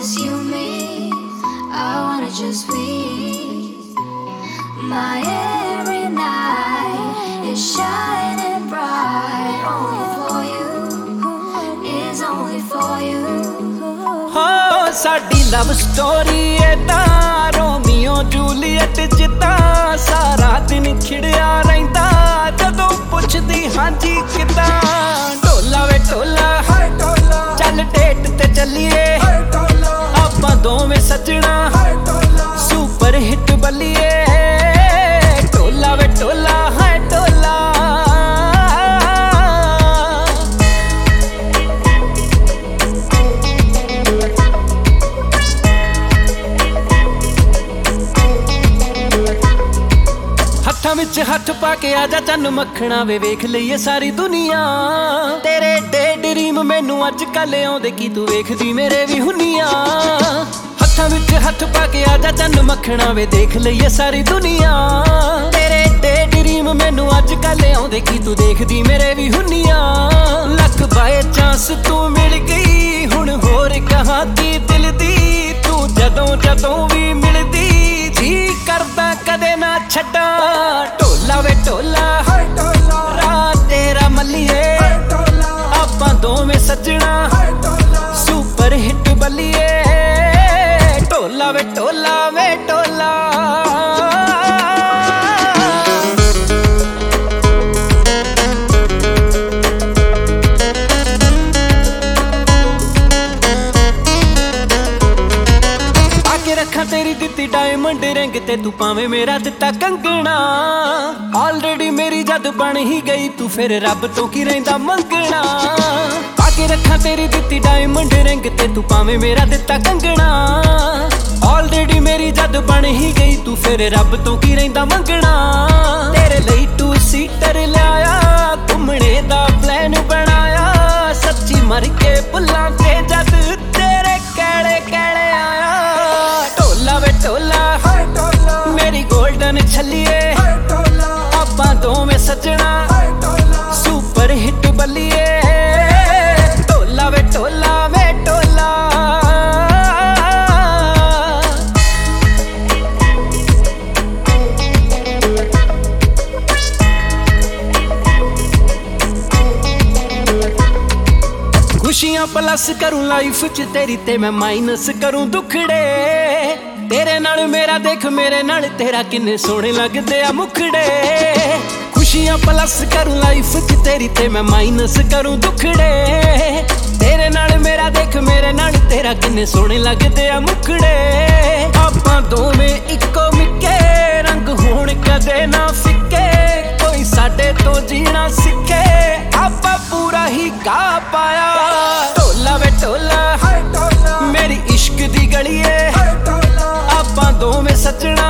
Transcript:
it's you and me. I wanna just be. My every night is shining bright. Only for you, is only for you. हाँ साडी love story है तां Romeo Juliet जिद्दां सारा दिन खिड़िया रहिंदा जदों पुछदी हांजी किदां ढोला वे ढोला चल डेट ते चलिए आपां दोवें सजना सुपर हिट बल्लिए ढोला वे ढोला है ढोला हत्थां विच हत्थ पाके आजा चन्न मखना वे वेख लईए सारी दुनिया तेरे डे ड्रीम मैनू अज कल आउंदे की तू वेखदी मेरे भी हुनिया हत्थां विच हत्थ पाके आजा चन्न मखना वे देख लईए सारी दुनिया तेरे डे ड्रीम मैनू अज कल आउंदे की तू देखदी मेरे भी हुनिया लख बाय चांस तू मिल गई हुण होर कहां दी दिल दी तू जदों जदों भी मिलदी जी करदा कदे ना छड्डा ढोला वे ढोला रात तेरा मल्लिए आपां दोवें सजना सुपर हिट बल्लिए ढोला वे ढोला वे ढोला रखा तेरी दित्ती डायमंड रिंग ते तू पावे मेरा दिता कंगना ऑलरेडी मेरी जद बन ही गई तू फिर रब तो की रहिंदा मंगना आके रखा तेरी दित्ती डायमंड रिंग ते तू पावे मेरा दिता कंगना ऑलरेडी मेरी जद बन ही गई तू फिर रब तो की रहिंदा मंगना तेरे ਲਈ टू सीटर लिया घुमने दा प्लान बनाया सच्ची मर के भुल्लां ते जद तेरे कहड़े कहड़े आया ढोला वे ढोला मेरी गोल्डन छलिए आपां दोवें सजना सुपर हिट बल्लिए ढोला वे ढोला वे ढोला खुशियां प्लस करूं लाइफ च तेरी ते मैं माइनस करूं दुखड़े तेरे नाल मेरा देख मेरे नाल तेरा किन्ने सोहणे लगदे आ मुखड़े खुशियां प्लस करूं लाइफ च तेरी ते मैं माइनस करूं दुखड़े तेरे नाल मेरा देख मेरे नाल तेरा किन्ने सोहणे लगदे आ मुखड़े आपां दोवें इक्को मिक्के रंग होण कदे ना फिक्के कोई साडे तो जीना सिक्खे आपां पूरा ही गा पाया ढोला वे ढोला मेरी इश्क दी गलिए आपां दोवें सजना